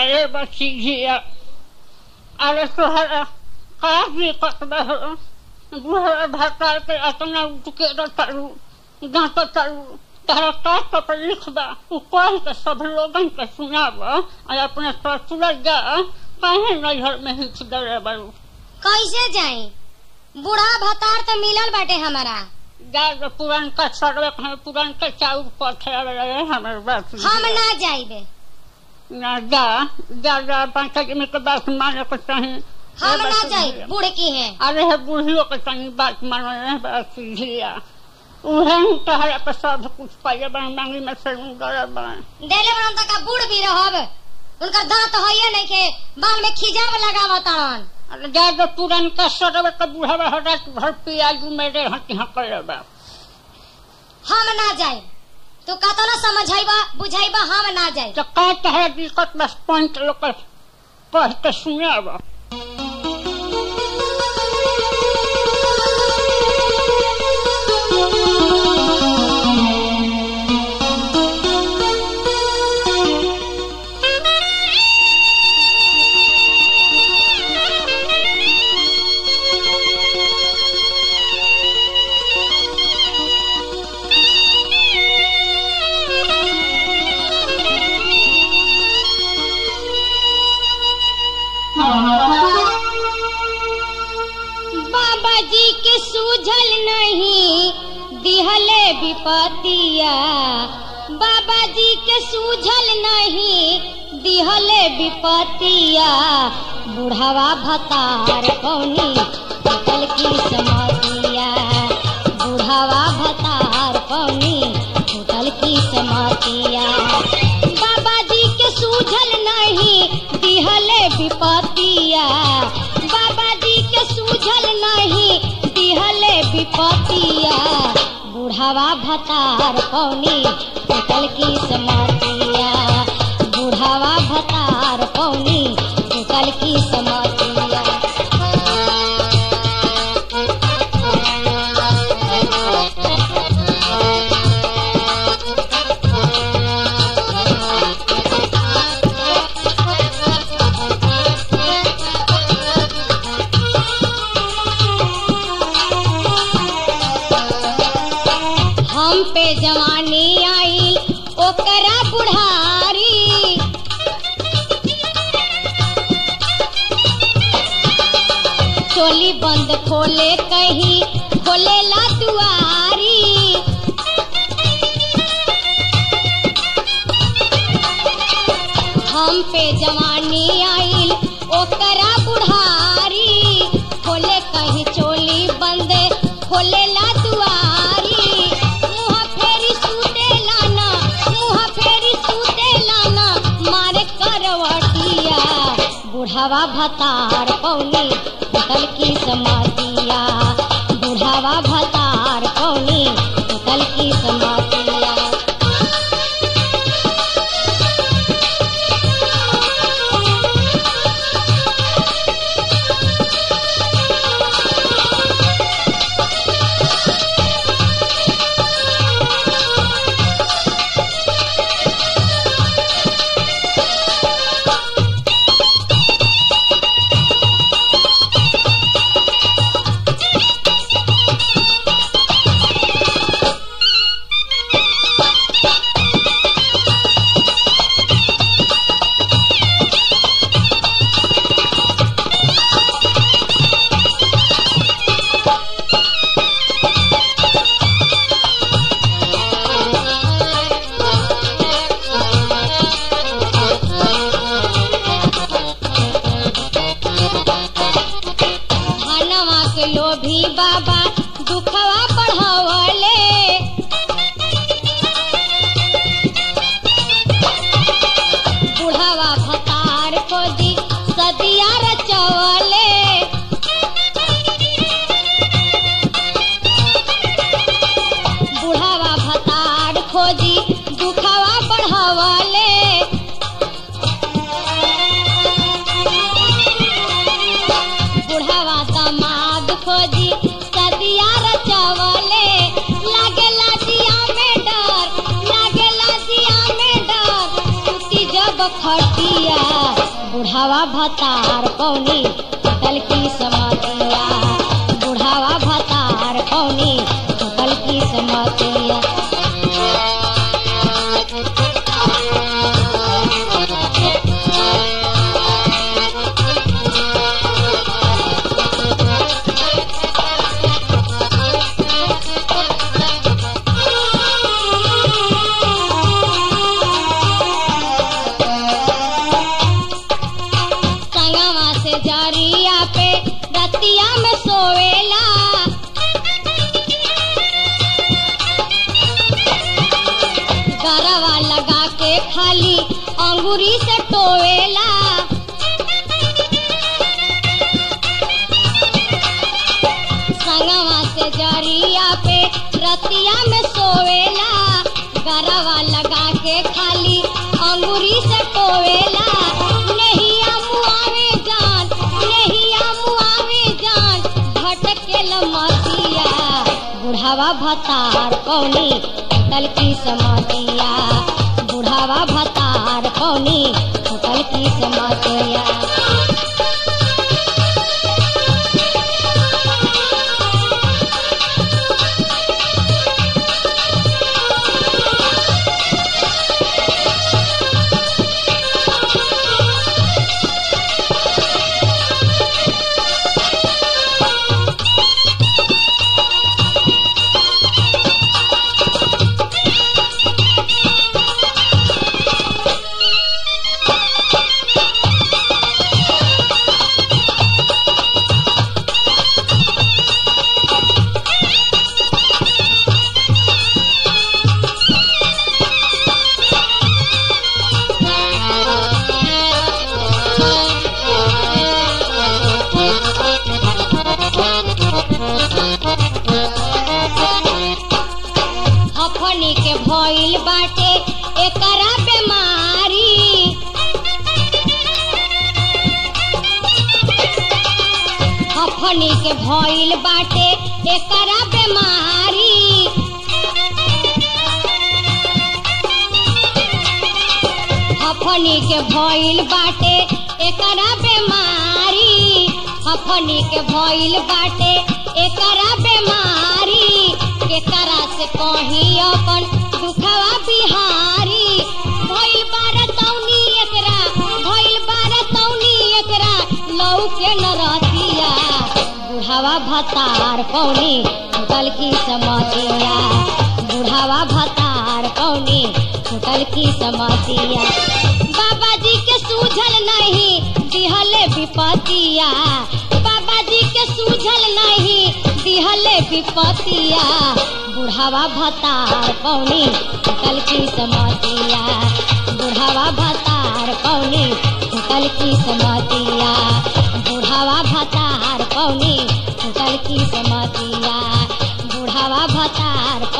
अरे बच्ची जिया अरे तोहरा का दिक्कत बा बुढ़ा भकार के अतना उठके रटू गाँव तरू तारा का तकलीफ बा उ कह के सब लोगन के सुनाब और अपने ससुर जा कहे नैहर में हिच दे बारू। कैसे जाई बूढ़ा भतार तो मिलल बाटे हमारा जा पुरान का सड़वे पुरान का चाउर पथे हमारे बात हम ना जाइबे ना जा जा जा 5 आदमी के बात माने को चाहिए हम ना जाई बूढ़ की है अरे है बूढ़ियों के तनी बात माने बात झिया उहे तहरा पे सब कुछ पाइए मांगी में से देले बन तक बूढ़ भी रहब उनका दांत होइए नहीं के बाल में खिजाब लगावतन अरे जा जो पुरान का सड़वे के बूढ़ा हटा भर पियाजू मेरे हटी करबा हम ना जाए तो कतो ना समझाइबा बुझाइबा हम ना जाए तो का तहरा दिक्कत बस पॉइंट लोग पढ़ के सुनाब बाबा जी के सूझल नहीं दिहले विपतिया बाबा जी के सूझल नहीं दिहले विपतिया बुढ़ावा भतार कौनी टूटल की समातिया बुढ़ावा भतार कौनी टूटल की समातिया बाबा जी के सूझल नहीं दिहले विपतिया बाबा जी के सूझल नहीं दिहले विपतिया बुढ़ावा भतार कौनी टूटल की समातिया बुढ़ावा भतार कौनी टूटल की समातिया हम पे जवानी आई ओकरा बुढ़ारी चोली बंद खोले कहीं खोलेला दुआरी हम पे जवानी आई ओकरा बुढ़ारी खोले कहीं चोली बंद खोलेला दुआरी बुढ़ावा भतार कौनी टूटल की समातिया बुढ़ावा भतार कौनी टूटल की समातिया लोभी बाबा दुखवा बढ़ावले बुढ़ावा भतार खोजी सदिया रचवले बुढ़ावा भतार खोजी दुखवा बढ़ावले बुढ़ावा दामाद खोजी सदिया रचवले लागेला दिया में डर टूटी जब खटिया समतिया बुढ़ावा भतार पौनी होटल की समतिया बुढ़ावा भतार पौनी होटल की समतिया। जरिया पे रतिया में सोवेला गरवा लगा के खाली अंगूरी से टोवेला संगवा से जरिया पे रतिया में सोवेला गरवा लगा के खाली अंगूरी से टोवेला। मतिया बुढ़ावा भतार पौनी होटल की समतिया बुढ़ावा भतार पौनी होटल की समतिया। हफनी के भइल बाटे एकरा बेमारी हफनी के भइल बाटे एकरा बेमारी हफनी के भइल बाटे एकरा बेमारी हफनी के भइल बाटे एकरा बेमारी केकरा से कही अपन दुखवा बिहारी भइल बारतौनी एकरा लौ के नरतिया बुढ़ावा भतार पौनी होटल की समतिया बुढ़ावा भतार पौनी होटल की समतिया। बाबा जी के सूझल नहीं दिहले विपतिया बाबा जी के सूझल नहीं दिहले विपतिया बुढ़ावा भतार पौनी होटल की समतिया बुढ़ावा भतार पौनी होटल की समतिया बुढ़ावा भतार पौनी होटल की समतिया बुढ़ावा भतार